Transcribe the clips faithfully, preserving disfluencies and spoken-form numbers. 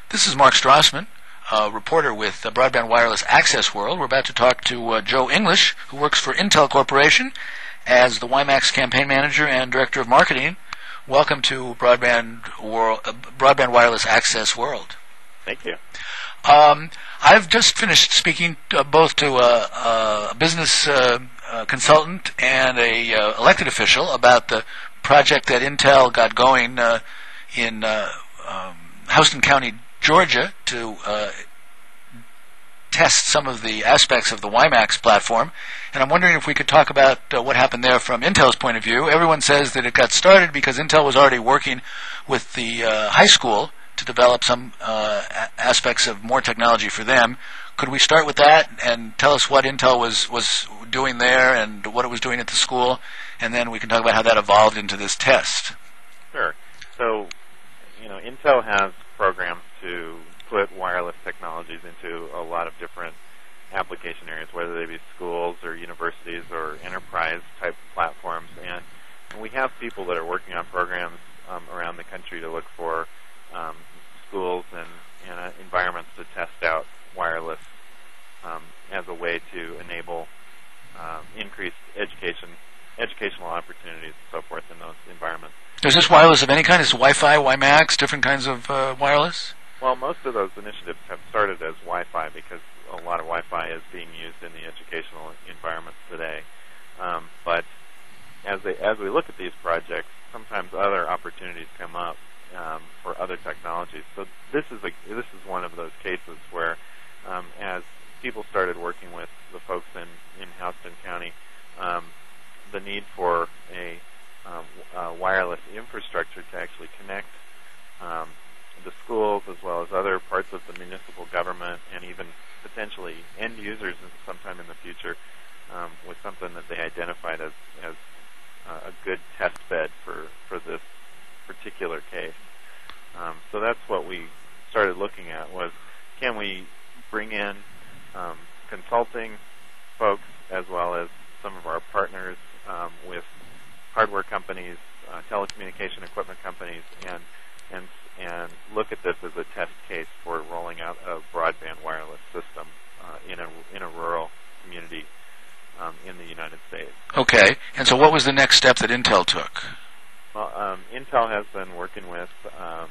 This is Mark Strassman, a reporter with uh, Broadband Wireless Access World. We're about to talk to uh, Joe English, who works for Intel Corporation as the WiMAX campaign manager and director of marketing. Welcome to Broadband, World, uh, Broadband Wireless Access World. Thank you. Um, I've just finished speaking uh, both to a, a business uh, uh, consultant and a uh, elected official about the project that Intel got going uh, in uh, um, Houston County, Georgia, to uh, test some of the aspects of the WiMAX platform. And I'm wondering if we could talk about uh, what happened there from Intel's point of view. Everyone says that it got started because Intel was already working with the uh, high school to develop some uh, a- aspects of more technology for them. Could we start with that and tell us what Intel was, was doing there and what it was doing at the school, and then we can talk about how that evolved into this test? Sure. So, you know, Intel has programs to put wireless technologies into a lot of different application areas, whether they be schools or universities or enterprise-type platforms. And, and we have people that are working on programs um, around the country to look for um, schools and, and uh, environments to test out wireless um, as a way to enable um, increased education, educational opportunities and so forth in those environments. Is this wireless of any kind? Is it Wi-Fi, WiMAX, different kinds of uh, wireless? Well, most of those initiatives have started as Wi-Fi because a lot of Wi-Fi is being used in the educational environments today. Um, but as they, as we look at these projects, sometimes other opportunities come up um, for other technologies. So this is a, this is one of those cases where, um, as people started working with the folks in in Houston County, um, the need for a Um, uh, wireless infrastructure to actually connect um, the schools as well as other parts of the municipal government and even potentially end users sometime in the future um, was something that they identified as, as uh, a good test bed for, for this particular case. Um, so that's what we started looking at was, can we bring in um, consulting folks as well as some of our partners um, with hardware companies, uh, telecommunication equipment companies, and and and look at this as a test case for rolling out a broadband wireless system uh, in a in a rural community um, in the United States. Okay. And so, what was the next step that Intel took? Well, um, Intel has been working with um,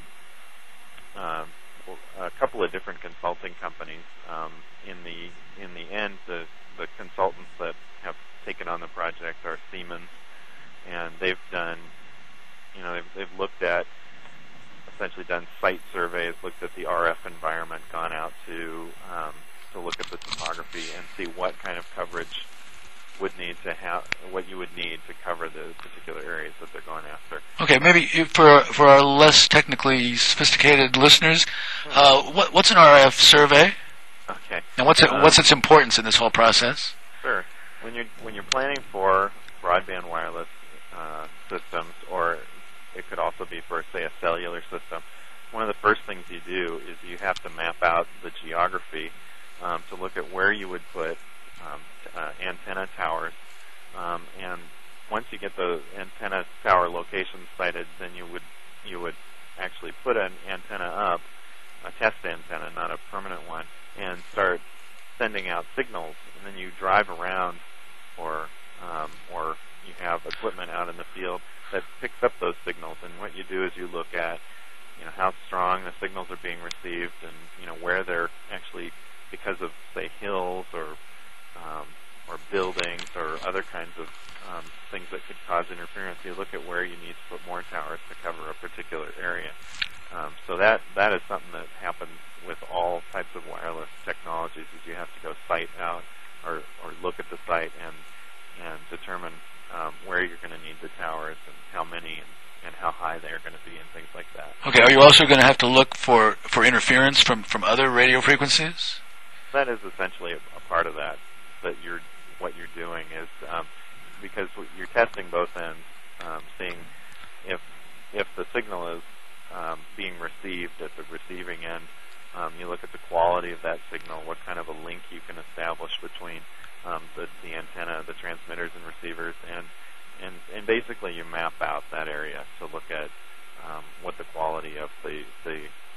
um, a couple of different consulting companies. Um, in the in the end, the the consultants that have taken on the project are Siemens. And they've done, you know, they've, they've looked at, essentially done site surveys, looked at the R F environment, gone out to um, to look at the topography and see what kind of coverage would need to have, what you would need to cover the particular areas that they're going after. Okay, maybe for for our less technically sophisticated listeners, uh, what, what's an R F survey? Okay. And what's it, um, what's its importance in this whole process? Sure. When you're when you're planning for broadband wireless Uh, systems, or it could also be for, say, a cellular system. One of the first things you do is you have to map out the geography um, to look at where you would put um, uh, antenna towers. Um, and once you get the antenna tower locations cited, then you would you would actually put an antenna up, a test antenna, not a permanent one, and start sending out signals. And then you drive around, or um, or you have equipment out in the field that picks up those signals, and what you do is you look at, you know, how strong the signals are being received, and you know where they're actually, because of say hills or um, or buildings or other kinds of um, things that could cause interference. You look at where you need to put more towers to cover a particular area. Um, so that that is something that happens with all types of wireless technologies. Is you have to go site out or or look at the site and and determine Um, where you're going to need the towers and how many and, and how high they're going to be and things like that. Okay, are you also going to have to look for, for interference from, from other radio frequencies? That is essentially a, a part of that. That you're what you're doing is um, because you're testing both ends, um, seeing if if the signal is um, being received at the receiving end. Um, you look at the quality of that signal, what kind of a link you can establish between Um, the, the antenna, the transmitters and receivers, and, and and basically you map out that area to look at um, what the quality of the, the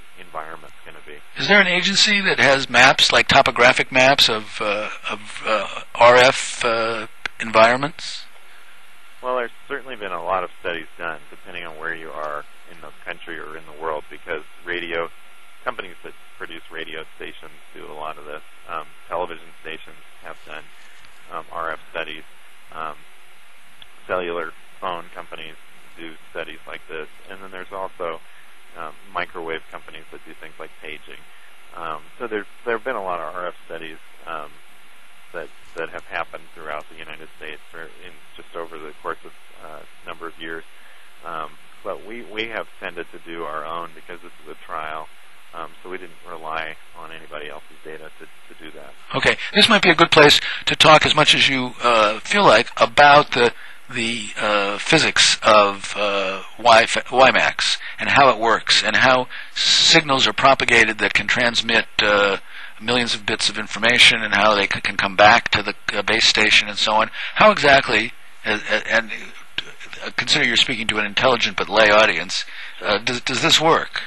environment's going to be. Is there an agency that has maps, like topographic maps of uh, of uh, R F uh, environments? Well, there's certainly been a lot of studies done, depending on where you are in the country or in the world, because radio companies that produce radio stations do a lot of this. Um, television stations have done um, R F studies. Um, cellular phone companies do studies like this, and then there's also um, microwave companies that do things like paging. Um, so there there have been a lot of R F studies um, that that have happened throughout the United States or in just over the course of a uh, number of years. Um, but we, we have tended to do our own because this is a trial, um, so we didn't rely on anybody else's data to, to do that. Okay, this might be a good place to talk as much as you uh, feel like about the the uh, physics of uh, WiMAX and how it works and how signals are propagated that can transmit uh, millions of bits of information and how they c- can come back to the uh, base station and so on. How exactly, uh, and uh, consider you're speaking to an intelligent but lay audience, uh, does, does this work?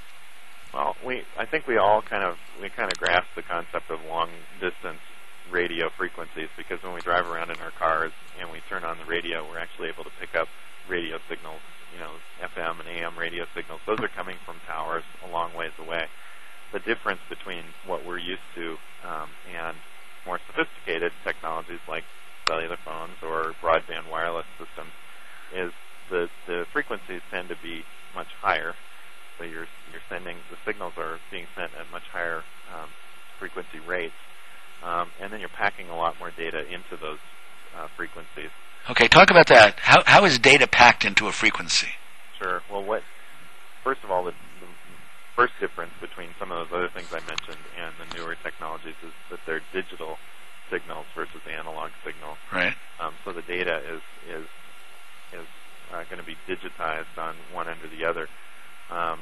Well, we I think we all kind of we kind of grasp the concept of long distance radio frequencies, because when we drive around in our cars and we turn on the radio, we're actually able to pick up radio signals, you know, F M and A M radio signals. Those are coming from towers a long ways away. The difference between what we're used to um, and more sophisticated technologies like cellular phones or broadband wireless systems is the the frequencies tend to be much higher. So you're you're sending the signals are being sent at much higher um, frequency rates, um, and then you're packing a lot more data into those uh, frequencies. Okay, talk about that. How how is data packed into a frequency? Sure. Well, what first of all, the, the first difference between some of those other things I mentioned and the newer technologies is that they're digital signals versus analog signals. Right. Um, so the data is is is uh, going to be digitized on one end or the other. Um,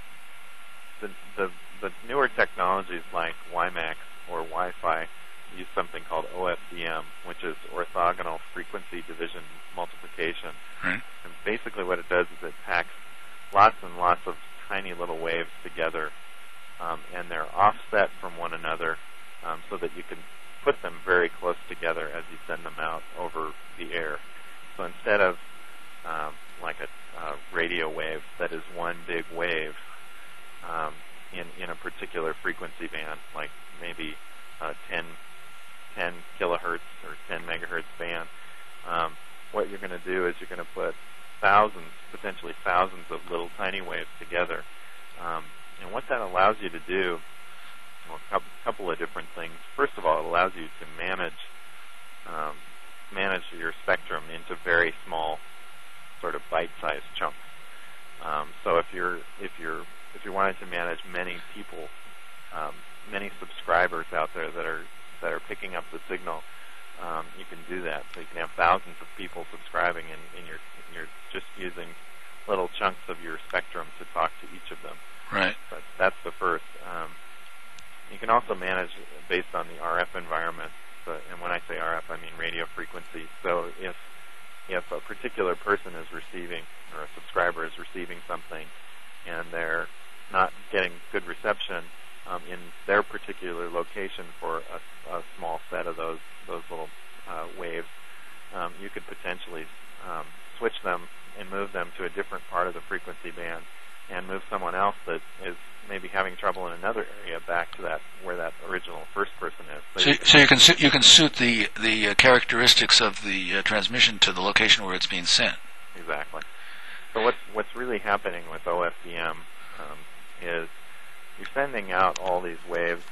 the, the the newer technologies like WiMAX or Wi-Fi use something called O F D M, which is orthogonal frequency division multiplication. Right. And basically what it does is it packs lots and lots of tiny little waves together, um, and they're offset from one another um, so that you can put them very close together as you send them out over the air. So instead of um, like a uh, radio wave that is one big wave um, in, in a particular frequency band, like maybe uh, ten, ten kilohertz or ten megahertz band, um, what you're going to do is you're going to put thousands, potentially thousands of little tiny waves together. Um, and what that allows you to do, well, a couple of different things. First of all, it allows you to manage um, manage your spectrum into very small, sort of bite-sized chunks. Um, so if you're if you're if you're wanting to manage many people, um, many subscribers out there that are that are picking up the signal, um, you can do that. So you can have thousands of people subscribing, and, and you're you're just using little chunks of your spectrum to talk to each of them. Right. But that's the first. Um, you can also manage based on the R F environment. So, and when I say R F, I mean radio frequency. So if if a particular person is receiving, or a subscriber is receiving something, and they're not getting good reception um, in their particular location for a, a small set of those those little uh, waves, um, you could potentially um, switch them and move them to a different part of the frequency band, and move someone else that is maybe having trouble in another area back to that where that original first person is. So, so, you, can, so you can su- you can suit the the uh, characteristics of the uh, transmission to the location where it's being sent. Exactly. So what's what's really happening with O F D M um, is you're sending out all these waves,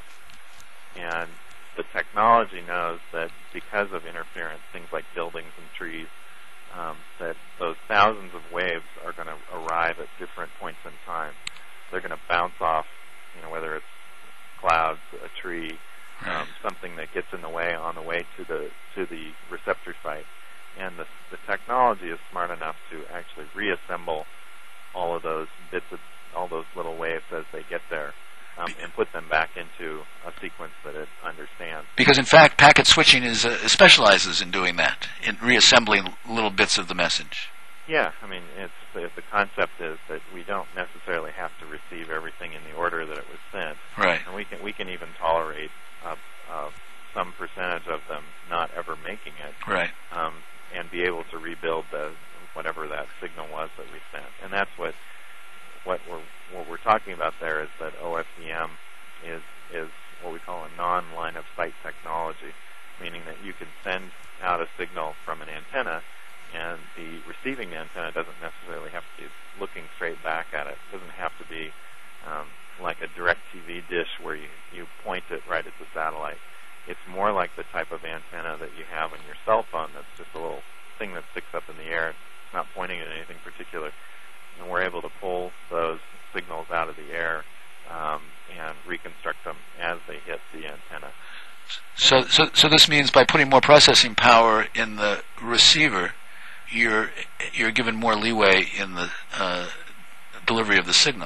and the technology knows that because of interference, things like buildings and trees, um, that those thousands of waves are going to arrive at different points in time. They're going to bounce off, you know, whether it's clouds, a tree, um, something that gets in the way on the way to the to the receptor site. And the, the technology is smart enough to actually reassemble all of those bits of all those little waves as they get there, um, and put them back into a sequence that it understands. Because in fact, packet switching is uh, specializes in doing that, in reassembling little bits of the message. Yeah, I mean, it's, it's the concept is that we don't necessarily have to receive everything in the order that it was sent. Right. And we can we can even tolerate uh, uh, some percentage of them not ever making it. Right. Um, and be able to rebuild the whatever that signal was that we sent. And that's what what we're what we're talking about there is that O F D M is is what we call a non-line of sight technology, meaning that you can send out a signal from an antenna, and the receiving antenna doesn't necessarily have to be looking straight back at it. It doesn't have to be um, like a direct T V dish where you, you point it right at the satellite. It's more like the type of antenna that you have on your cell phone that's just a little thing that sticks up in the air. It's not pointing at anything particular. And we're able to pull those signals out of the air um, and reconstruct them as they hit the antenna. So, so, so this means by putting more processing power in the receiver, you're you're given more leeway in the uh, delivery of the signal.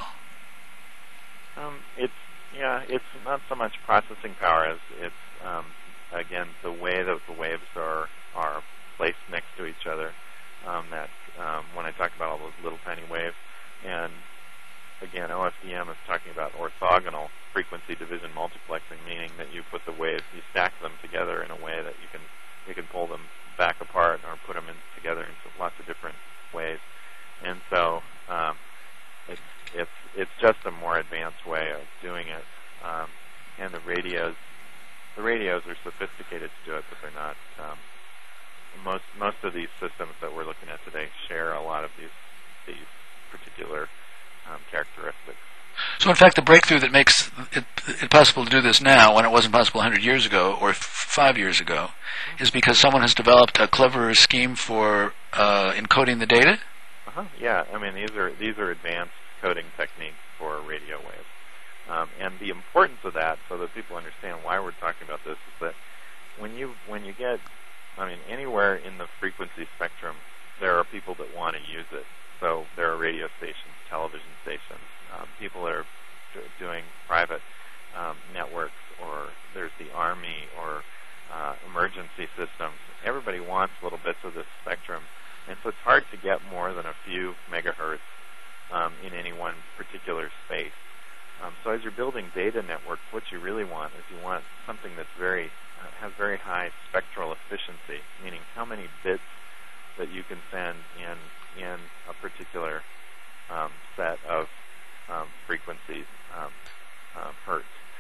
Um, it's yeah, it's not so much processing power as it's um, again the way that the waves are are placed next to each other. Um, that um, when I talk about all those little tiny waves, and again, O F D M is talking about orthogonal frequency division multiplexing, meaning that you put the waves, you stack them together in a way that you can you can pull them back apart or put them in together in lots of different ways. And so um, it's it's it's just a more advanced way of doing it. Um, and the radios the radios are sophisticated to do it, but they're not. Um, most most of these systems that we're looking at today share a lot of these these particular um, characteristics. So, in fact, the breakthrough that makes it, it possible to do this now, when it wasn't possible one hundred years ago or f- five years ago, is because someone has developed a clever scheme for uh, encoding the data. Uh-huh. Yeah, I mean these are these are advanced coding techniques for radio waves, um, and the importance of that, so that people understand why we're talking about this, is that when you when you get, I mean, anywhere in the frequency spectrum, there are people that want to use it. So there are radio stations, television stations, um, people that are d- doing private um, networks, or there's the Army or uh, emergency systems. Everybody wants little bits of this spectrum, and so it's hard to get more than a few megahertz um, in any one particular space. Um, so as you're building data networks, what you really want is you want something that's very uh, has very high spectral efficiency, meaning how many bits that you can send in in a particular um, set of um, frequencies, um, um, hertz.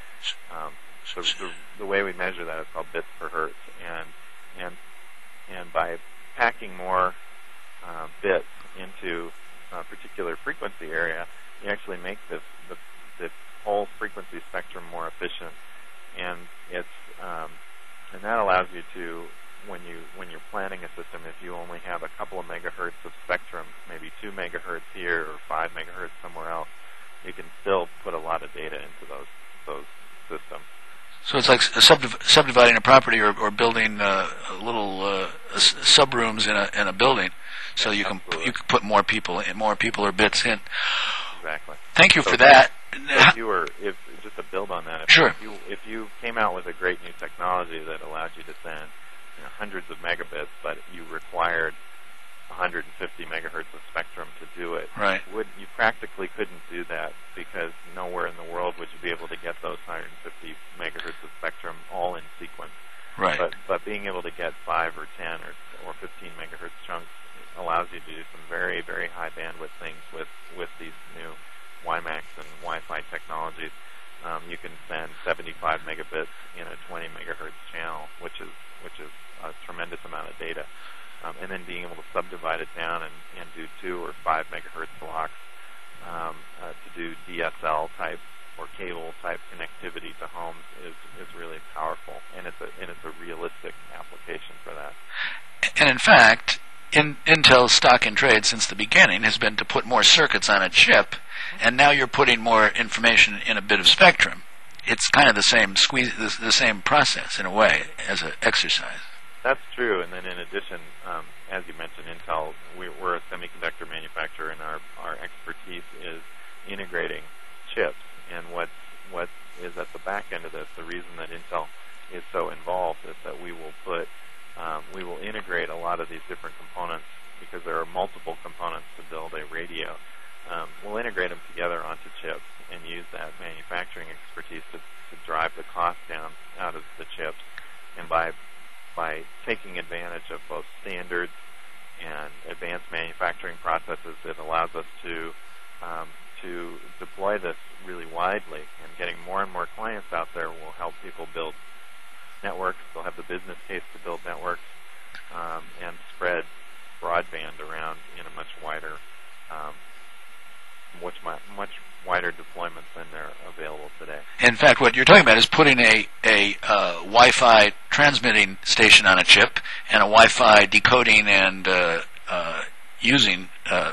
Um, so the, the way we measure that is called bits per hertz, and and and by packing more uh, bits into a particular frequency area, you actually make this the, the whole frequency spectrum more efficient, and it's um, and that allows you to, when you when you're planning a system, if you only have a couple of megahertz of spectrum, maybe two megahertz here or five megahertz somewhere else, you can still put a lot of data into those those systems. So it's like subdiv- subdividing a property or, or building uh, little uh, s- subrooms in a in a building, so you can Absolutely. you can put more people in, more people or bits in. Exactly. Thank you so for that. So if you were, if just to build on that, if Sure. If you, if you came out with a great new technology that allowed you to send you know, hundreds of megabits, but you required one hundred fifty megahertz of spectrum to do it, Right. would you practically couldn't do that, because nowhere in the world would you be able to get those one hundred fifty megahertz of spectrum all in sequence. Right. But but being able to get five or ten or or fifteen megahertz chunks allows you to do some very very high bandwidth things with with these new WiMAX and Wi-Fi technologies. Um, you can send seventy-five megabits in a twenty megahertz channel, which is which is a tremendous amount of data. Um, and then being able to subdivide it down and, and do two or five megahertz blocks um, uh, to do D S L type or cable type connectivity to homes is, is really powerful, and it's a and it's a realistic application for that. And in fact, in, Intel's stock in trade since the beginning has been to put more circuits on a chip, and now you're putting more information in a bit of spectrum. It's kind of the same squeeze, the, the same process in a way as an exercise. That's true, and then in addition, um, as you mentioned, Intel, we're, we're a semiconductor manufacturer, and our, our expertise is integrating chips. And what what is at the back end of this, the reason that Intel is so involved is that we will put, um, we will integrate a lot of these different components, because there are multiple components to build a radio. manufacturing expertise to, to drive the cost down out of the chips, and by by taking advantage of both standards and advanced manufacturing processes, it allows us to um, to deploy this really widely. And getting more and more clients out there will help people build networks. They'll have the business case to build networks um, and spread broadband around in a much wider, um, much much wider deployment than they're available today. In fact, what you're talking about is putting a a uh, Wi-Fi transmitting station on a chip and a Wi-Fi decoding and uh, uh, using uh,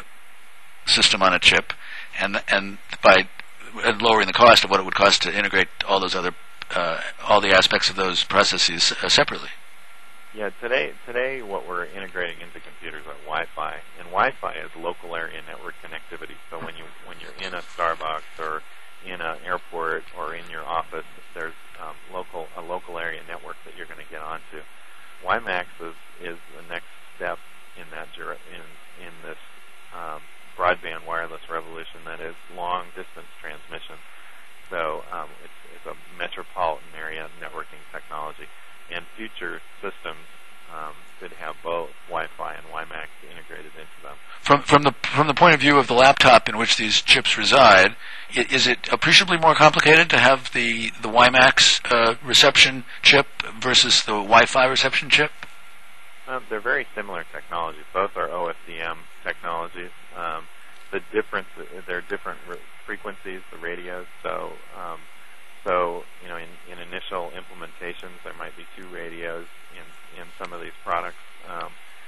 system on a chip, and and by lowering the cost of what it would cost to integrate all those other uh, all the aspects of those processes uh, separately. Yeah, today today what we're integrating into computers are Wi-Fi, and Wi-Fi is local area network connectivity. So when you when you're in a Starbucks or in an airport or in your office, there's um, local a local area network that you're going to get onto. WiMAX is is the next step in that in in this um, broadband wireless revolution that is long distance transmission. So um, it's it's a metropolitan area networking technology. And future systems um, could have both Wi-Fi and WiMAX integrated into them. From from the from the point of view of the laptop in which these chips reside, is it appreciably more complicated to have the the WiMAX uh, reception chip versus the Wi-Fi reception chip? Um, they're very similar technologies. Both are O F D M technologies. Um, the difference, they're different re- frequencies, the radios. So. Um, So, you know, in, in initial implementations, there might be two radios in, in some of these products. Um,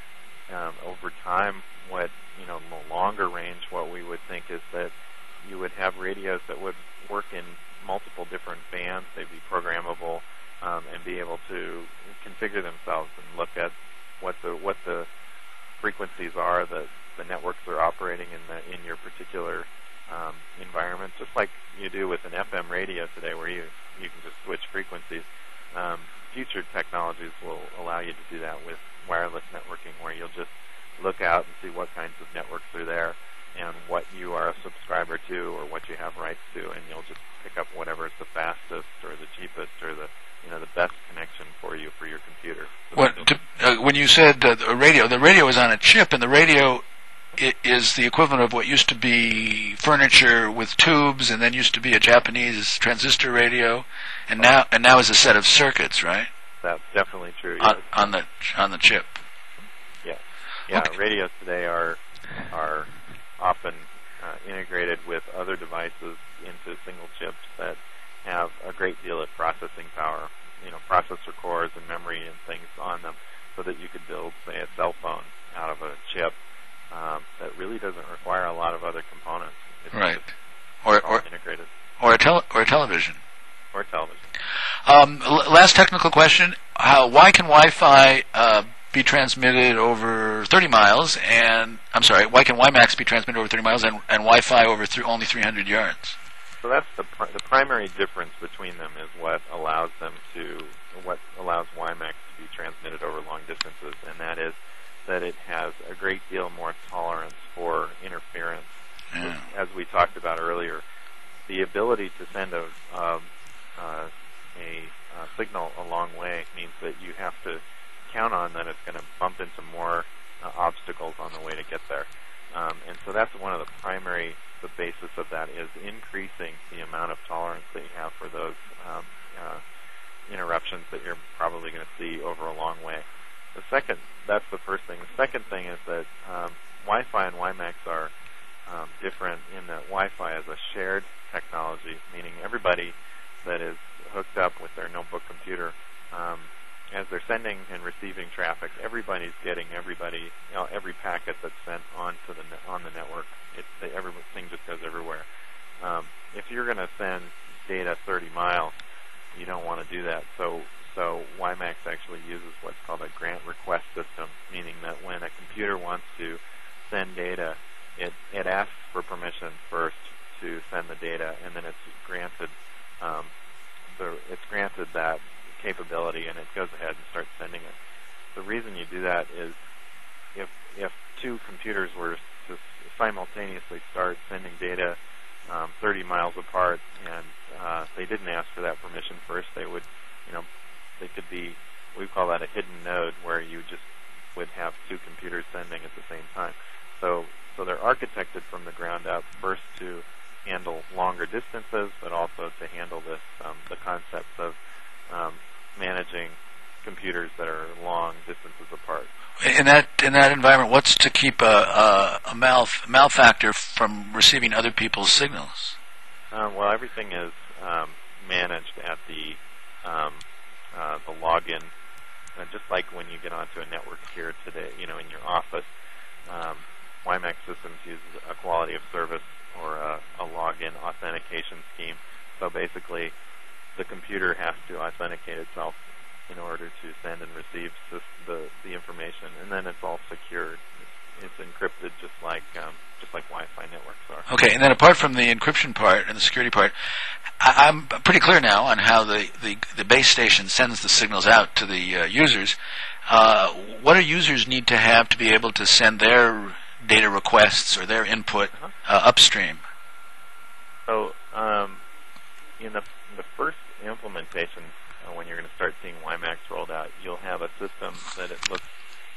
um, over time, what, you know, longer range, what we would think is that you would have radios that would work in multiple different bands. They'd be programmable um, and be able to configure themselves and look at what the what the frequencies are that the networks are operating in the in your particular Um, environment, just like you do with an F M radio today, where you you can just switch frequencies. Um, future technologies will allow you to do that with wireless networking, where you'll just look out and see what kinds of networks are there and what you are a subscriber to or what you have rights to, and you'll just pick up whatever is the fastest or the cheapest or the you know the best connection for you for your computer. So what, to, uh, when you said uh, the radio, the radio is on a chip, and the radio It is the equivalent of what used to be furniture with tubes, and then used to be a Japanese transistor radio, and now and now is a set of circuits, right? That's definitely true. On, Yes. on the on the chip. Yeah, yeah. Okay. Radios today are are often uh, integrated with other devices into single chips that have a great deal of processing power. You know, processor cores and memory and things on them, so that you could build, say, a cell phone out of a chip. Um, that really doesn't require a lot of other components. It's Right. Or all or integrated. or a tele, or a television. Or television. Um, l- last technical question: How why can Wi-Fi uh, be transmitted over thirty miles? And I'm sorry, why can WiMAX be transmitted over thirty miles and, and Wi-Fi over th- only three hundred yards? So that's the pr- the primary difference between them is what allows them to what allows WiMAX to be transmitted over long distances, and that is that it has a great deal more tolerance for interference. Yeah. As we talked about earlier, the ability to send a um, uh, a, a signal a long way means that you have to count on that it's going to bump into more uh, obstacles on the way to get there. Um, and so that's one of the primary, the basis of that is increasing the amount of tolerance that you have for those um, uh, interruptions that you're probably going to see over a long way. The second, that's the first thing. The second thing is that um, Wi-Fi and WiMAX are um, different in that Wi-Fi is a shared technology, meaning everybody that is hooked up with their notebook computer, um, as they're sending and receiving traffic, everybody's getting everybody, you know, every packet that's sent onto the ne- on the network. It, the, everything just goes everywhere. Um, if you're going to send data thirty miles, you don't want to do that. So So WiMAX actually uses what's called a grant request system, meaning that when a computer wants to send data, it, it asks for permission first to send the data, and then it's granted um, the, it's granted that capability, and it goes ahead and starts sending it. The reason you do that is if if two computers were to simultaneously start sending data um, thirty miles apart, and uh, they didn't ask for that permission first, they would, you know, they could be, we call that a hidden node, where you just would have two computers sending at the same time. So, so they're architected from the ground up, first to handle longer distances, but also to handle this, um, the concepts of um, managing computers that are long distances apart. In that in that environment, what's to keep a, a, a mal malfactor from receiving other people's signals? Um, well, everything is um, managed at the um, uh, the login, uh, just like when you get onto a network here today. You know, in your office, um, WiMAX systems use a quality of service or a, a login authentication scheme. So basically, the computer has to authenticate itself in order to send and receive the the information, and then it's all secured. It's, it's encrypted, just like um, just like Wi-Fi networks are. Okay, and then apart from the encryption part and the security part, I, I'm pretty clear now on how the, the, the base station sends the signals out to the uh, users. Uh, what do users need to have to be able to send their data requests or their input uh-huh. uh, upstream? So, um, in the the first implementation, Uh, when you're going to start seeing WiMAX rolled out, you'll have a system that it looks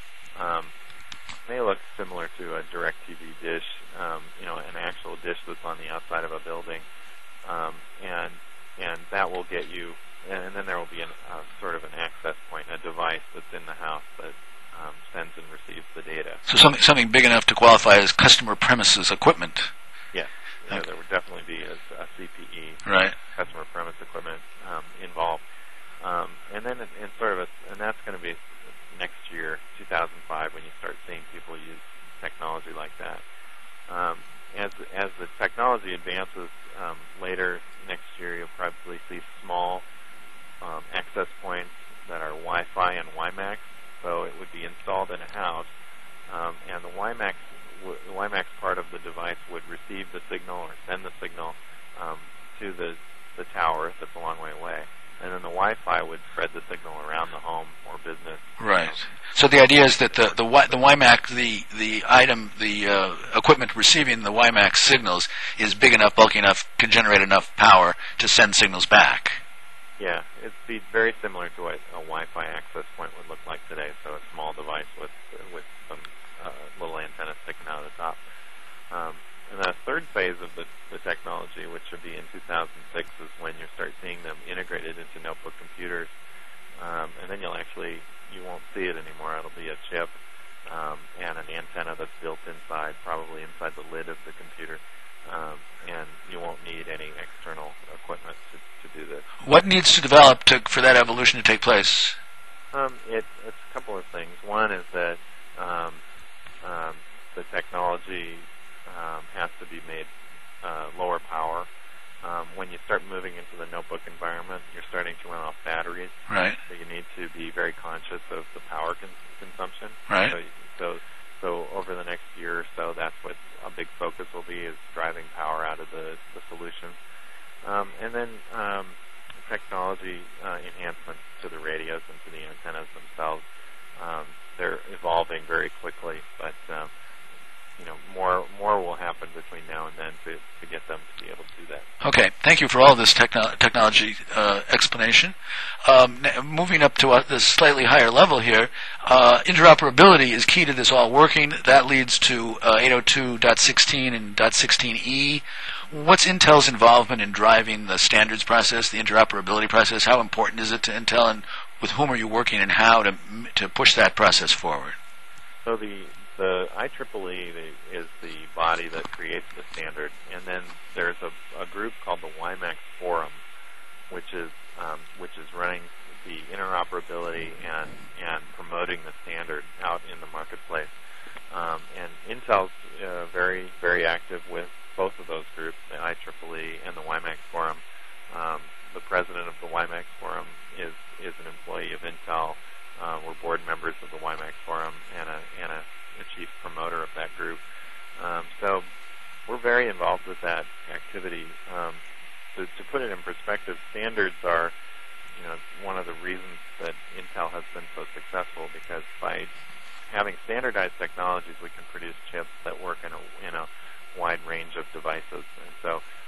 um, may look similar to a DirecTV dish, um, you know, an actual dish that's on the outside of a building, um, and and that will get you, and then there will be an, uh, sort of an access point, a device that's in the house that um, sends and receives the data. So something something big enough to qualify as customer premises equipment. Yes, yeah, okay. There would definitely be a, a C P E, right, customer premise equipment um, involved. Um, and then in, in sort of a, and that's going to be next year, two thousand five, when you start seeing people use technology like that. Um, as as the technology advances um, later next year, you'll probably see small um, access points that are Wi-Fi and WiMAX. So it would be installed in a house, um, and the WiMAX w the WiMAX part of the device would receive the signal or send the signal um, to the the tower that's a long way away. And then the Wi-Fi would spread the signal around the home or business. Right. So the idea is that the the, the WiMAX, the the item, the uh, equipment receiving the WiMAX signals is big enough, bulky enough, can generate enough power to send signals back. Yeah, it'd be very similar to what a Wi-Fi access point would look like today. So a small device with with some uh, little antenna sticking out of the top. Um, And the third phase of the, the technology, which should be in two thousand six, is when you start seeing them integrated into notebook computers. Um, and then you'll actually, you won't see it anymore. It'll be a chip um, and an antenna that's built inside, probably inside the lid of the computer. Um, and you won't need any external equipment to, to do this. What needs to develop to, for that evolution to take place? Um, it, it's a couple of things. One is that um, um, the technology Um, has to be made uh, lower power. Um, when you start moving into the notebook environment, you're starting to run off batteries. Right. So you need to be very conscious of the power con consumption. Right. So, so, so over the next year or so, that's what a big focus will be, is driving power out of the, the solution. Um, and then um, technology uh, enhancements to the radios and to the antennas themselves. Um, they're evolving very quickly, but um, you know, more more will happen between now and then to, to get them to be able to do that. Okay, thank you for all this techno technology uh, explanation. Um, moving up to uh, this slightly higher level here, uh, interoperability is key to this all working. That leads to uh, eight oh two dot sixteen and .sixteen E. What's Intel's involvement in driving the standards process, the interoperability process? How important is it to Intel, and with whom are you working, and how to to push that process forward? So the The I triple E is the body that creates the standard, and then there's a, a group called the WiMAX Forum, which is um, which is running the interoperability and and promoting the standard out in the marketplace. Um, and Intel's uh, very very active with both of those groups, the I triple E and the WiMAX Forum. Um, the president of the WiMAX Forum is is an employee of Intel. Uh, we're board members of the WiMAX Forum and a and a the chief promoter of that group. Um, so we're very involved with that activity. Um, to, to put it in perspective, standards are, you know, one of the reasons that Intel has been so successful, because by having standardized technologies, we can produce chips that work in a, in a wide range of devices. And so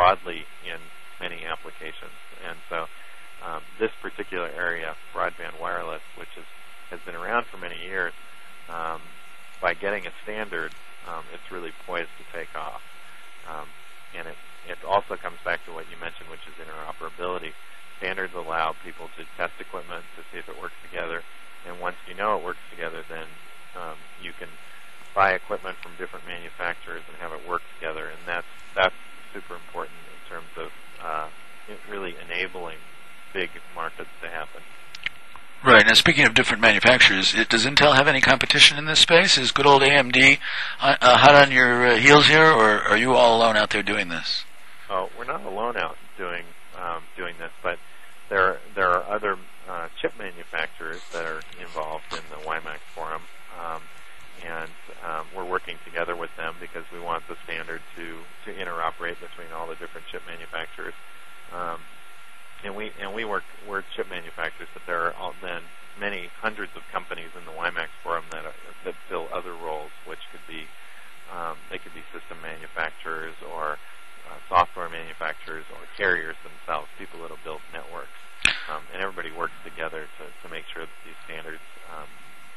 broadly in many applications. And so um, this particular area, broadband wireless, which is, has been around for many years, um, by getting a standard, um, it's really poised to take off. Um, and it, it also comes back to what you mentioned, which is interoperability. Standards allow people to test equipment to see if it works together. And once you know it works together, then um, you can buy equipment from different manufacturers and have it work together. And that's, that's super important in terms of uh, it really enabling big markets to happen. Right. Now, speaking of different manufacturers, it, does Intel have any competition in this space? Is good old A M D uh, uh, hot on your uh, heels here, or are you all alone out there doing this? Oh, we're not alone out doing um, doing this, but there there are other uh, chip manufacturers that are involved in the WiMAX forum, um, and um, we're working together with them because we want the standard to to interoperate between all the different chip manufacturers. Um, And we and we work we're chip manufacturers, but there are all, then many hundreds of companies in the WiMAX forum that are, that fill other roles, which could be um, they could be system manufacturers or uh, software manufacturers or carriers themselves, people that will build networks, um, and everybody works together to, to make sure that these standards um,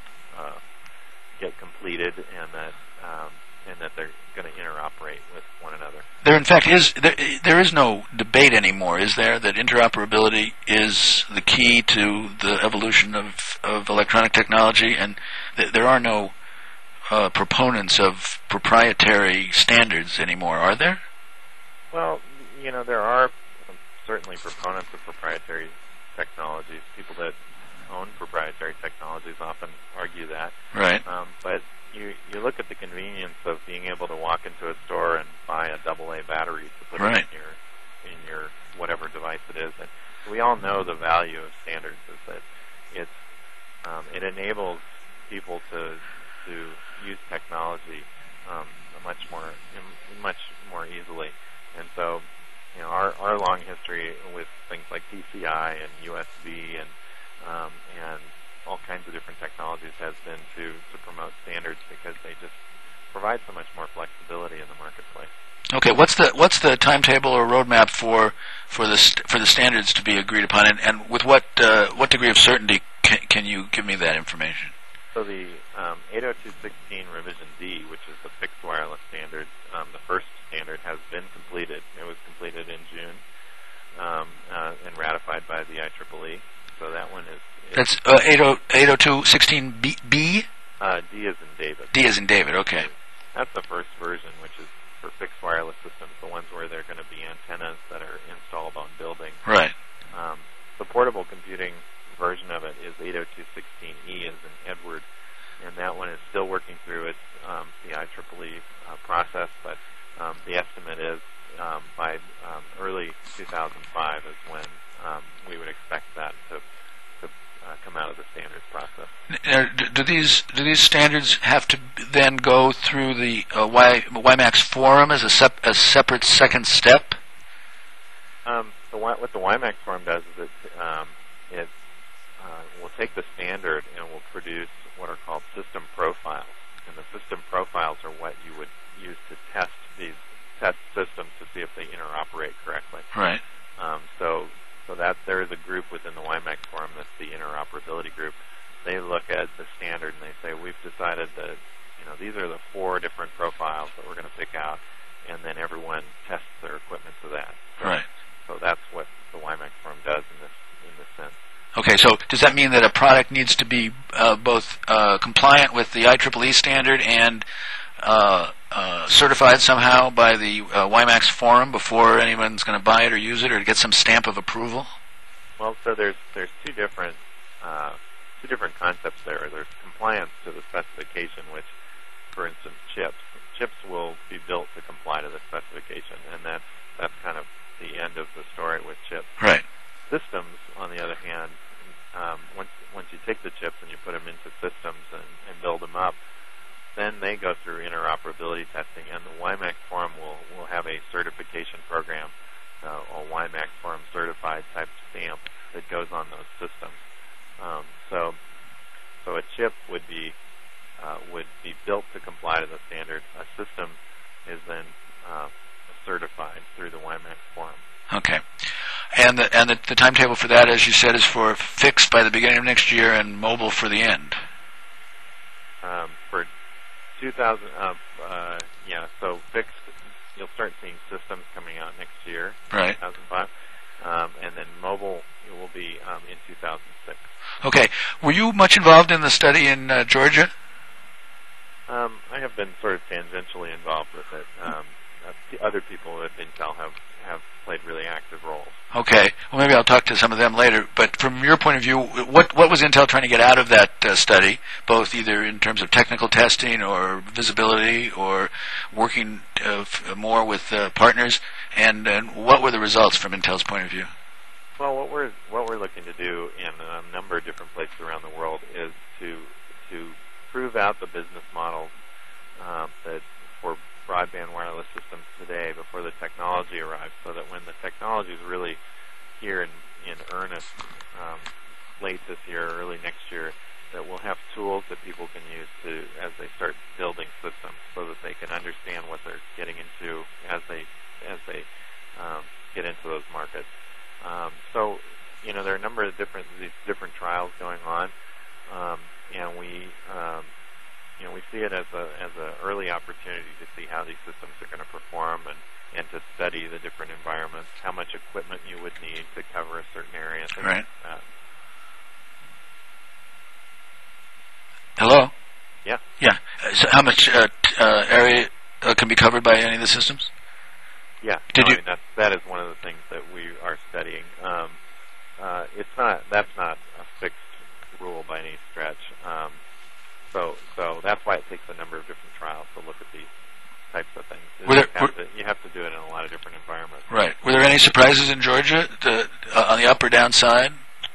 uh, get completed and that um, and that they're going to interoperate with one another. There, in fact, is there, there is no debate anymore, is there, that interoperability is the key to the evolution of, of electronic technology, and th- there are no uh, proponents of proprietary standards anymore, are there? Well, you know, there are certainly proponents of proprietary technologies. People that own proprietary technologies often argue that. Right. Um, but You, you look at the convenience of being able to walk into a store and buy a double A battery to put right. in your in your whatever device it is, and we all know the value of standards is that it's um, it enables people to to use technology um, much more much more easily, and so you know our our long history with things like P C I and U S B and um, and all kinds of different technologies has been to, to promote standards because they just provide so much more flexibility in the marketplace. Okay, what's the what's the timetable or roadmap for for the st- for the standards to be agreed upon, and, and with what uh, what degree of certainty can, can you give me that information? So the um, eight oh two sixteen Revision D, which is the fixed wireless standard, um, the first standard has been completed. It was completed in June um, uh, and ratified by the I triple E. So that one is. That's uh, eight oh two sixteen B? B? Uh, D as in David. D as in David, okay. That's the first version, which is for fixed wireless systems, the ones where there are going to be antennas that are installed on buildings. Right. Um, the portable computing version of it is eight oh two sixteen E as in Edward, and that one is still working through its um, the I triple E uh, process, but um, the estimate is um, by um, early two thousand five is when um, we would expect that to Uh, come out of the standards process. Now, do, do these do these standards have to then go through the uh, y, WiMAX forum as a, sep- a separate second step? Um, the, what the WiMAX forum does is it um, it uh, will take the standard and will produce what are called system profiles, and the system profiles are what you would use to test these test systems to see if they interoperate correctly. Right. Um, so. So that there is a group within the WiMAX forum that's the interoperability group. They look at the standard and they say, we've decided that you know these are the four different profiles that we're going to pick out, and then everyone tests their equipment to that. So, right. So that's what the WiMAX forum does in this in this sense. Okay, so does that mean that a product needs to be uh, both uh, compliant with the I triple E standard and uh, uh, certified somehow by the uh, WiMAX forum before anyone's going to buy it or use it or get some stamp of approval? Well, so there's there's two different uh, two different concepts there. There's compliance to the specification, which, for instance, chips chips will be built to comply to the specification, and that's that's kind of the end of the story with chips. Right. Systems, on the other hand, um, once once you take the chips and you put them into systems and, and build them up, then they go through interoperability testing, and the WiMAX forum will, will have a certification program, uh, a WiMAX forum certified type stamp that goes on those systems. Um, so, so a chip would be uh, would be built to comply to the standard. A system is then uh, certified through the WiMAX And the and the, the timetable for that, as you said, is for fixed by the beginning of next year and mobile for the end. Um, for two thousand, uh, uh, yeah. So fixed, you'll start seeing systems coming out next year, right? two thousand five, um, and then mobile it will be um, in two thousand six. Okay. Were you much involved in the study in uh, Georgia? Um, I have been sort of tangentially involved with it. Um, uh, other people at Intel have, have played really active roles. Okay. Well, maybe I'll talk to some of them later. But from your point of view, what what was Intel trying to get out of that uh, study, both either in terms of technical testing or visibility or working uh, f- more with uh, partners? And, and what were the results from Intel's point of view? Well, what we're what we're looking to do in a number of different places around the world is to to prove out the business models uh, that for broadband wireless systems today before the technology arrives, so that when the technology is really here in, in earnest um, late this year, early next year, that we'll have tools that people can use to as they start building systems, so that they can understand what they're getting into as they as they um, get into those markets. Um, so, you know, there are a number of different these different trials going on. Um, and we, um, you know, we see it as a as an early opportunity to see how these systems are going to perform, and, and to study the different environments, how much equipment you would need to cover a certain area, things right. like that. Hello. Yeah. Yeah. Uh, so how much uh, t- uh, area uh, can be covered by any of the systems? Yeah. Did no, you? I mean, that's, that is one of the things that we are studying. Um, uh, it's not that's not a fixed rule by any stretch. Um, so so that's why it takes a number of different trials to look at these types of things. Were there, you, have to, you have to do it in a lot of different environments. Right. Were there any surprises in Georgia to, uh, on the up or down side?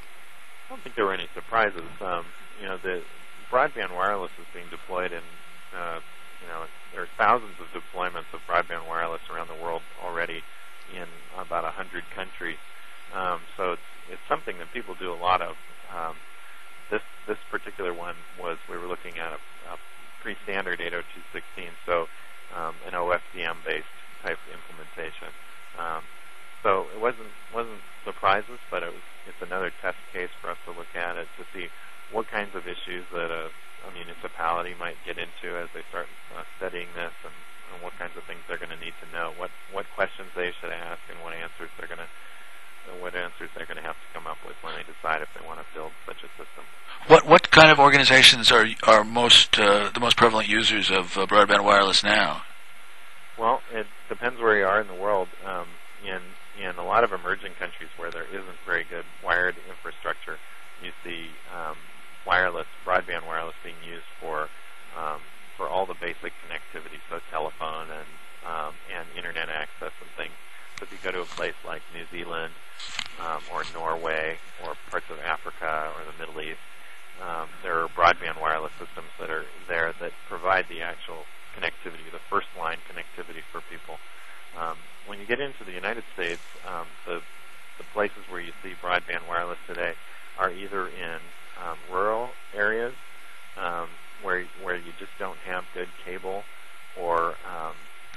I don't think there were any surprises. Um, you know, the broadband wireless is being deployed in, uh, you know, there are thousands of deployments of broadband wireless around the world already in about a hundred countries. Um, so it's, it's something that people do a lot of. Um, this this particular one was we were looking at a, a pre-standard eight oh two dot sixteen, so um, an O F D M based type implementation. Um, so it wasn't wasn't surprises, but it was it's another test case for us to look at it to see what kinds of issues that a, a municipality might get into as they start uh, studying this, and, and what kinds of things they're going to need to know, what what questions they should ask, and what answers they're going to what answers they're going to have to come up with when they decide if they want to build such a system. What what kind of organizations are are most uh, the most prevalent users of uh, broadband wireless now? Well, it depends where you are in the world. Um, in in a lot of emerging countries where there isn't very good wired infrastructure, you see um, wireless broadband wireless being used for um, for all the basic connectivity, so telephone and um, and internet access and things. So if you go to a place like New Zealand um, or Norway or parts of Africa or the Middle East, um, there are broadband wireless systems that are there that provide the actual connectivity, the first line connectivity for people. Um, when you get into the United States, um, the the places where you see broadband wireless today are either in um, rural areas um, where where you just don't have good cable or um,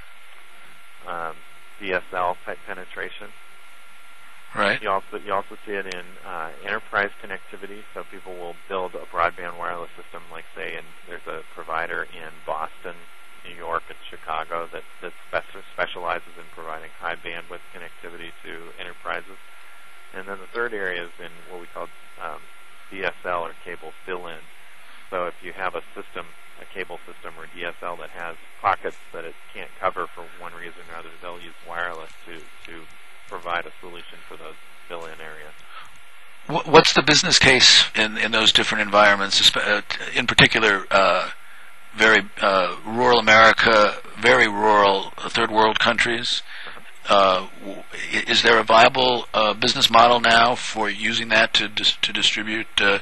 um, D S L type penetration. Right. You also you also see it in uh, enterprise connectivity. So people will build a broadband wireless system, like say, and there's a provider in Boston, New York, and Chicago that that spe- specializes in providing high bandwidth connectivity to enterprises. And then the third area is in what we call um, D S L or cable fill-in. So if you have a system, a cable system or D S L that has pockets that it can't cover for one reason or another, they'll use wireless to, to provide a solution for those fill-in areas. What's the business case in, in those different environments, in particular uh, very uh, rural America, very rural uh, third world countries? Uh, is there a viable uh, business model now for using that to dis- to distribute uh,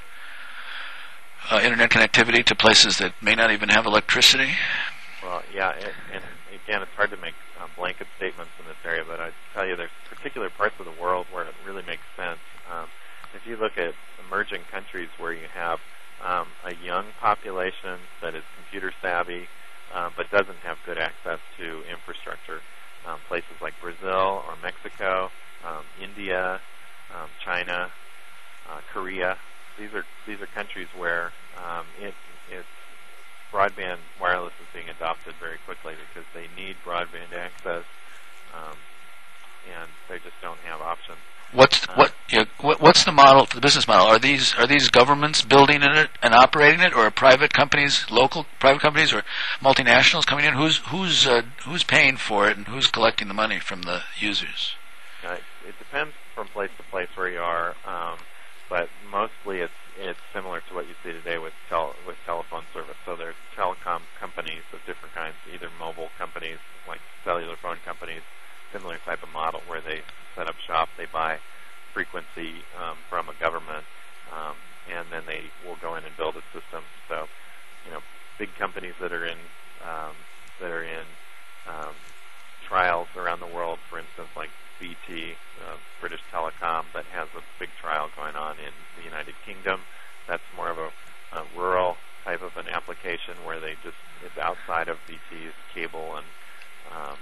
uh, internet connectivity to places that may not even have electricity? Well, yeah, and, and again, it's hard to make um, blanket statements in this area, but I tell you, there's particular parts of the world where it really makes sense. Um, if you look at emerging countries where you have um, a young population that is computer savvy, um, but doesn't have good access to infrastructure, Um, places like Brazil or Mexico, um, India, um, China, uh, Korea. These are these are countries where um, it it's broadband wireless is being adopted very quickly because they need broadband access, um, and they just don't have options. What's uh, what, you know, what what's the model, the business model? Are these are these governments building in it and operating it, or private companies, local private companies, or multinationals coming in? Who's who's uh, who's paying for it, and who's collecting the money from the users? Uh, it depends from place to place where you are, um, but mostly it's it's similar to what you see today with tel- with telephone service. So there's telecom companies of different kinds, either mobile companies like cellular phone companies, similar type of model where they set up shop, they buy frequency um, from a government, um, and then they will go in and build a system. So, you know, big companies that are in um, that are in um, trials around the world, for instance, like B T, uh, British Telecom, that has a big trial going on in the United Kingdom. That's more of a, a rural type of an application where they just it's outside of B T's cable and um,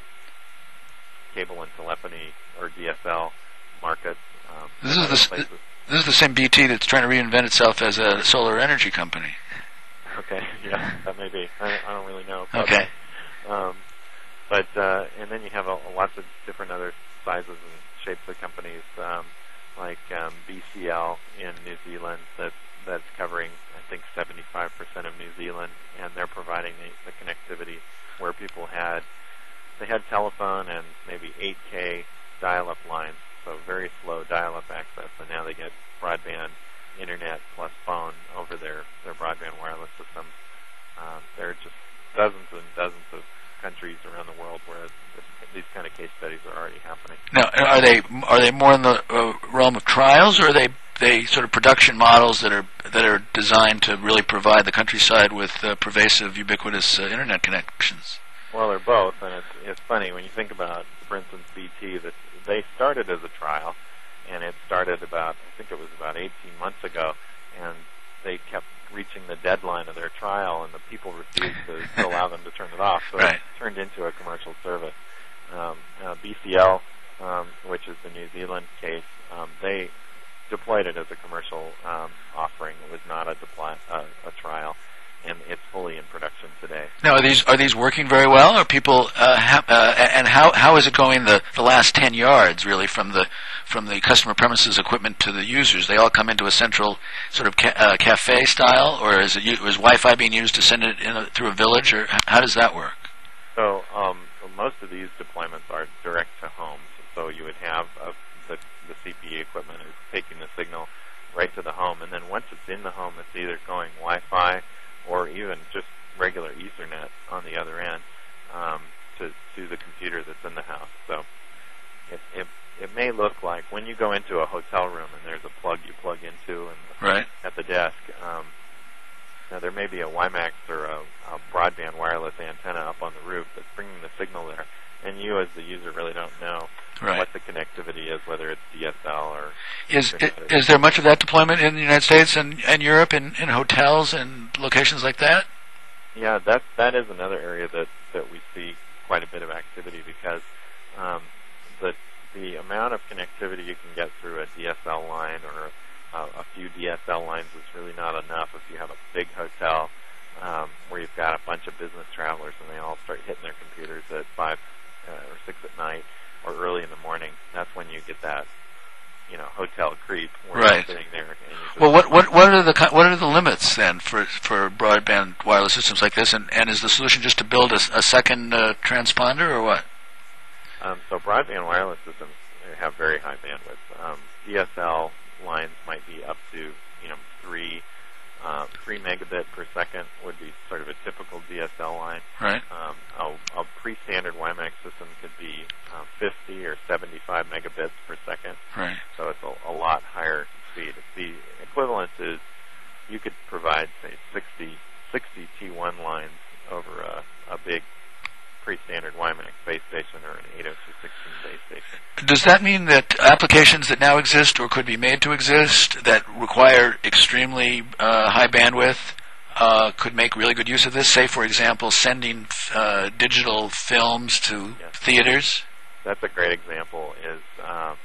cable and telephony or D S L market. Um, this is the this is the same B T that's trying to reinvent itself as a solar energy company. Okay, yeah, that may be. I, I don't really know. Okay. Um, but uh, and then you have a, a lots of different other sizes and shapes of companies, um, like um, B C L in New Zealand that's that's covering I think seventy-five percent of New Zealand, and they're providing the, the connectivity where people had they had telephone and maybe eight K dial-up lines, so very slow dial-up access, and now they get broadband internet plus phone over their, their broadband wireless systems. Um, there are just dozens and dozens of countries around the world where this, these kind of case studies are already happening. Now, are they are they more in the uh, realm of trials, or are they they sort of production models that are that are designed to really provide the countryside with uh, pervasive, ubiquitous uh, internet connections? Well, they're both, and it's it's funny when you think about, for instance, B T. That they started as a trial, and it started about I think it was about eighteen months ago, and they kept reaching the deadline of their trial, and the people refused to, to allow them to turn it off, so right. it turned into a commercial service. Um, uh, B C L, um, which is the New Zealand case, um, they deployed it as a commercial um, offering. It was not a, deploy, uh, a trial, and it's fully in production today. Now, are these are these working very well? Are people uh, ha- uh, and how how is it going the, the last ten yards really from the from the customer premises equipment to the users? They all come into a central sort of ca- uh, cafe style, or is it is Wi-Fi being used to send it in a, through a village, or how does that work? So um, most of these deployments are direct to homes. So you would have a, the the C P E equipment is taking the signal right to the home, and then once it's in the home, it's either going Wi-Fi or even just regular Ethernet on the other end um, to to the computer that's in the house. So it, it it may look like when you go into a hotel room and there's a plug you plug into and right. at the desk. Um, now there may be a WiMAX or a, a broadband wireless antenna up on the roof that's bringing the signal there, and you as the user really don't know right. what the connectivity is, whether it's D S L or. Is is, is there much of that deployment in the United States and, and Europe in, in hotels and locations like that? Yeah, that that is another area that, that we see quite a bit of activity because um, the the amount of connectivity you can get through a D S L line or a, a few D S L lines is really not enough if you have a big hotel um, where you've got a bunch of business travelers and they all start hitting their computers at five uh, or six at night or early in the morning. That's when you get that, you know, hotel creep where right. you're sitting there. And you just well, what what what are the what are the limits then for for broadband wireless systems like this? And, and is the solution just to build a, a second uh, transponder or what? Um, so broadband wireless systems have very high bandwidth. Um, D S L lines might be up to you know three uh, three megabit per second would be sort of a typical D S L line. Right. Um, a, a pre-standard WiMAX system could be uh, fifty or seventy-five megabits per second. Right. So it's a, a lot higher speed. The equivalent is you could provide say sixty, sixty T one lines over a, a big pre-standard WiMAX base station or an eight oh two sixteen base station. Does that mean that applications that now exist or could be made to exist that require extremely uh, high bandwidth uh, could make really good use of this? Say, for example, sending uh, digital films to yes. theaters? That's a great example. Is um,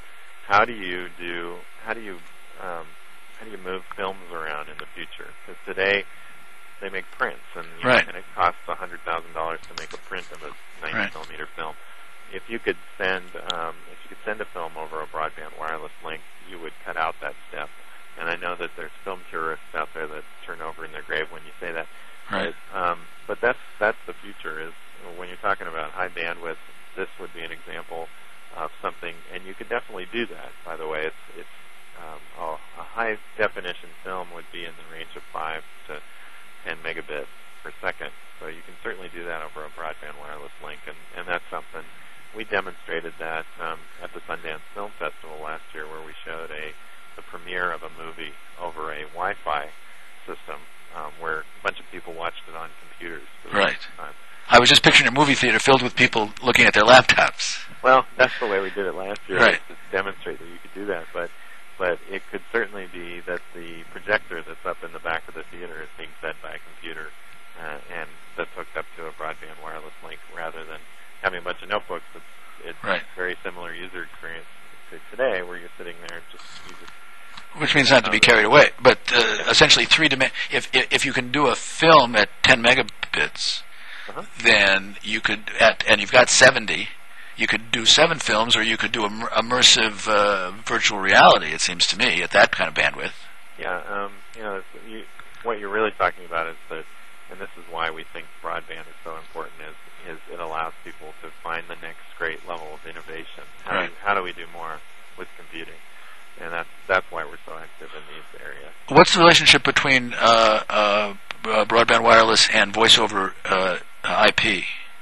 how do you do how do you um, how do you move films around in the future? Because today they make prints, and, you right. know, and it costs a hundred thousand dollars to make a print of a ninety right. millimeter film. If you could send um, if you could send a film over a broadband wireless link, you would cut out that step. And I know that there's film purists out there that turn over in their grave when you say that. Right. But, um, but that's that's the future. Is when you're talking about high bandwidth, this would be an example of something, and you could definitely do that. By the way, it's it's um, oh, a high definition film would be in the range of five to ten megabits per second. So you can certainly do that over a broadband wireless link, and, and that's something we demonstrated that um, at the Sundance Film Festival last year, where we showed a the premiere of a movie over a Wi-Fi system, um, where a bunch of people watched it on computers. For the right. first time. I was just picturing a movie theater filled with people looking at their laptops. Well, that's the way we did it last year, right. to demonstrate that you could do that. But but it could certainly be that the projector that's up in the back of the theater is being fed by a computer, uh, and that's hooked up to a broadband wireless link, rather than having a bunch of notebooks. It's, it's right. very similar user experience to today, where you're sitting there just you just. Which means not to be carried away, but uh, essentially three dim- if, if if you can do a film at ten megabits, uh-huh. then you could at and you've got seventy, you could do seven films, or you could do Im- immersive uh, virtual reality. It seems to me at that kind of bandwidth. Yeah, um, you know, it's, you, what you're really talking about is that, and this is why we think broadband is so important. Is is it allows people to find the next great level of innovation. How, right. do, how do we do more with computing? And that's that's why we're so active in these areas. What's the relationship between uh, uh, broadband wireless and voice over uh, I P?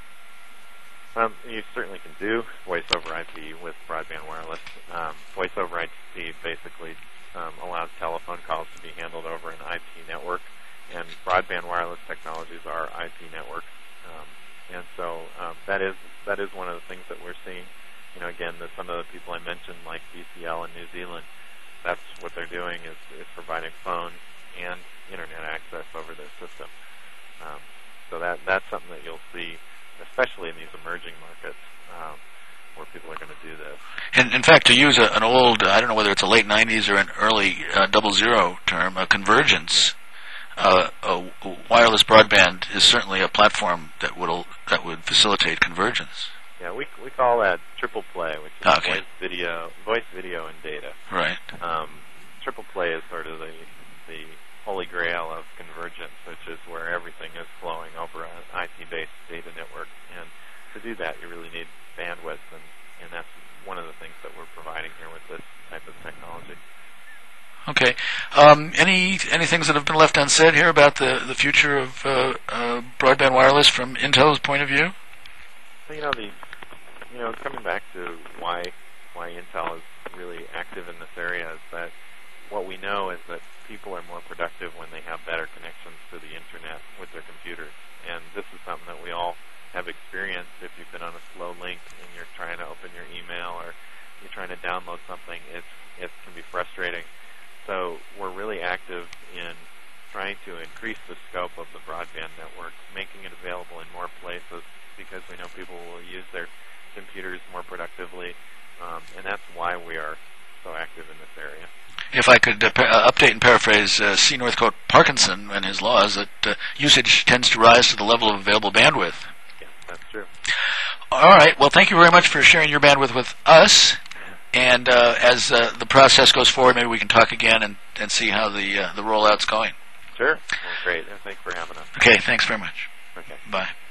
Um, you certainly can do voice over I P with broadband wireless. Um, voice over I P basically um, allows telephone calls to be handled over an I P network, and broadband wireless technologies are I P networks. Um, and so um, that is that is one of the things that we're seeing. You know, again, the, some of the people I mentioned, like B C L in New Zealand, that's what they're doing is, is providing phone and internet access over their system. Um, so that that's something that you'll see, especially in these emerging markets, um, where people are going to do this. And in fact, to use a, an old, I don't know whether it's a late nineties or an early uh, double zero term, a convergence, uh, a wireless broadband is certainly a platform that would that would facilitate convergence. Yeah, we we call that triple play, which is okay. voice, video, voice, video, and data. Right. Um, triple play is sort of the the holy grail of convergence, which is where everything is flowing over an I P-based data network. And to do that, you really need bandwidth, and, and that's one of the things that we're providing here with this type of technology. Okay. Um, any any things that have been left unsaid here about the the future of uh, uh, broadband wireless from Intel's point of view? Well, you know the. You know, coming back to why why Intel is really active in this area is that what we know is that people are more productive when they have better connections to the internet with their computers. And this is something that we all have experienced. If you've been on a slow link and you're trying to open your email or you're trying to download something, it's it can be frustrating. So we're really active in trying to increase the scope of the broadband network, making it available in more places, because we know people will use their computers more productively, um, and that's why we are so active in this area. If I could uh, pa- uh, update and paraphrase uh, C. Northcote Parkinson and his laws, that uh, usage tends to rise to the level of available bandwidth. Yeah, that's true. All right. Well, thank you very much for sharing your bandwidth with us. And uh, as uh, the process goes forward, maybe we can talk again and, and see how the uh, the rollout's going. Sure. Well, great. Thanks for having us. Okay. Thanks very much. Okay. Bye.